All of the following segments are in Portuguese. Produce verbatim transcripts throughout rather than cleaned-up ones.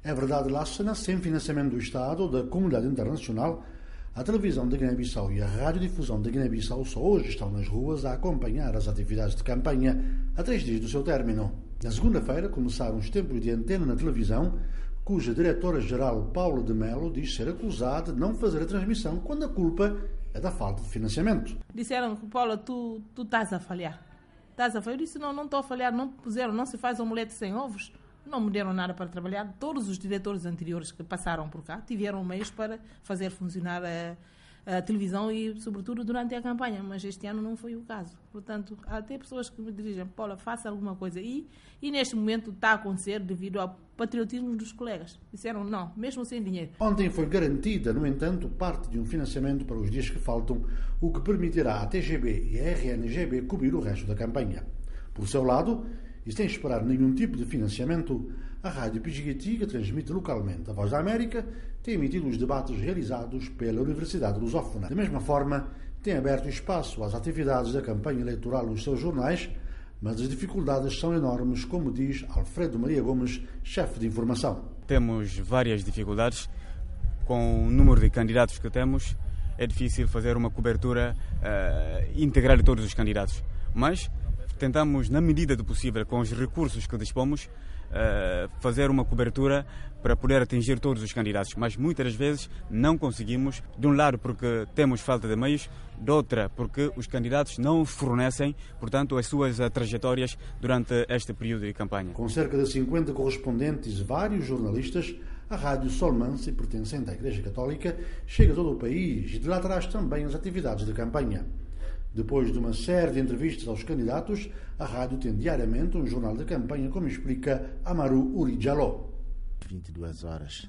É verdade, Lassana, sem financiamento do Estado ou da comunidade internacional, a televisão da Guiné-Bissau e a radiodifusão da Guiné-Bissau só hoje estão nas ruas a acompanhar as atividades de campanha a três dias do seu término. Na segunda-feira começaram os tempos de antena na televisão, cuja diretora-geral Paula de Melo diz ser acusada de não fazer a transmissão quando a culpa é da falta de financiamento. Disseram que, Paula, tu, tu estás a falhar. Estás a falhar. Eu disse, não, não estou a falhar. Não puseram, não se faz omelete sem ovos. Não me deram nada para trabalhar. Todos os diretores anteriores que passaram por cá tiveram meios para fazer funcionar a, a televisão e, sobretudo, durante a campanha. Mas este ano não foi o caso. Portanto, há até pessoas que me dirigem, Paula, faça alguma coisa. E, e neste momento está a acontecer devido ao patriotismo dos colegas. Disseram não, mesmo sem dinheiro. Ontem foi garantida, no entanto, parte de um financiamento para os dias que faltam, o que permitirá à T G B e à R N G B cobrir o resto da campanha. Por seu lado, e sem esperar nenhum tipo de financiamento, a Rádio Pijiguiti, que transmite localmente a Voz da América, tem emitido os debates realizados pela Universidade Lusófona. Da mesma forma, tem aberto espaço às atividades da campanha eleitoral nos seus jornais, mas as dificuldades são enormes, como diz Alfredo Maria Gomes, chefe de informação. Temos várias dificuldades. Com o número de candidatos que temos, é difícil fazer uma cobertura uh, integral de todos os candidatos. Mas tentamos, na medida do possível, com os recursos que dispomos, uh, fazer uma cobertura para poder atingir todos os candidatos. Mas muitas das vezes não conseguimos, de um lado porque temos falta de meios, de outra porque os candidatos não fornecem, portanto, as suas trajetórias durante este período de campanha. Com cerca de cinquenta correspondentes e vários jornalistas, a Rádio Solmanse, pertencente à Igreja Católica, chega a todo o país e de lá traz também as atividades de campanha. Depois de uma série de entrevistas aos candidatos, a rádio tem diariamente um jornal de campanha, como explica Amaru Urijalo. vinte e duas horas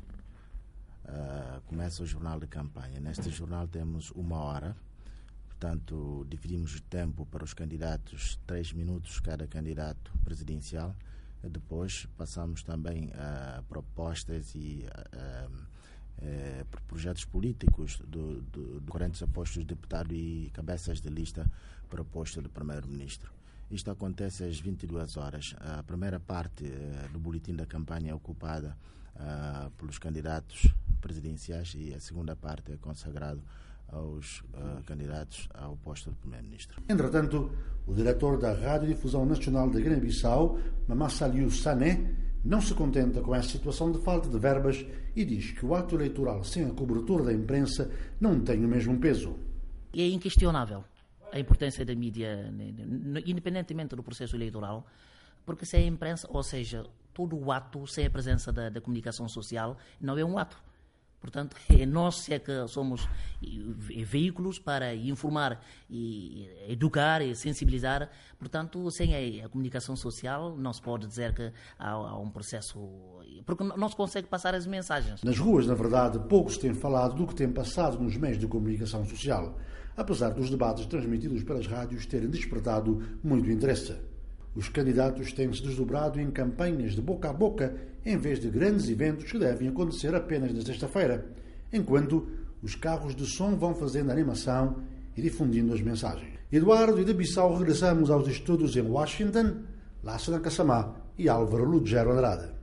uh, começa o jornal de campanha. Neste jornal temos uma hora, portanto dividimos o tempo para os candidatos, três minutos cada candidato presidencial. E depois passamos também a uh, propostas e uh, uh, projetos políticos do, do, do correntes apostos de deputado e cabeças de lista proposto do primeiro-ministro. Isto acontece às vinte e duas horas. A primeira parte uh, do boletim da campanha é ocupada uh, pelos candidatos presidenciais e a segunda parte é consagrada aos uh, candidatos ao posto do primeiro-ministro. Entretanto, o diretor da Radiodifusão Nacional da Guiné-Bissau, Mamassaliu Sané, não se contenta com essa situação de falta de verbas e diz que o ato eleitoral sem a cobertura da imprensa não tem o mesmo peso. É inquestionável a importância da mídia, independentemente do processo eleitoral, porque sem a imprensa, ou seja, todo o ato sem a presença da, da comunicação social não é um ato. Portanto, é nós é que somos veículos para informar, e educar e sensibilizar. Portanto, sem a, a comunicação social, não se pode dizer que há, há um processo... Porque não se consegue passar as mensagens. Nas ruas, na verdade, poucos têm falado do que tem passado nos meios de comunicação social, apesar dos debates transmitidos pelas rádios terem despertado muito interesse. Os candidatos têm-se desdobrado em campanhas de boca a boca em vez de grandes eventos que devem acontecer apenas na sexta-feira, enquanto os carros de som vão fazendo animação e difundindo as mensagens. Eduardo e de Bissau regressamos aos estudos em Washington, Lassana Kassamá e Álvaro Lugero Andrade.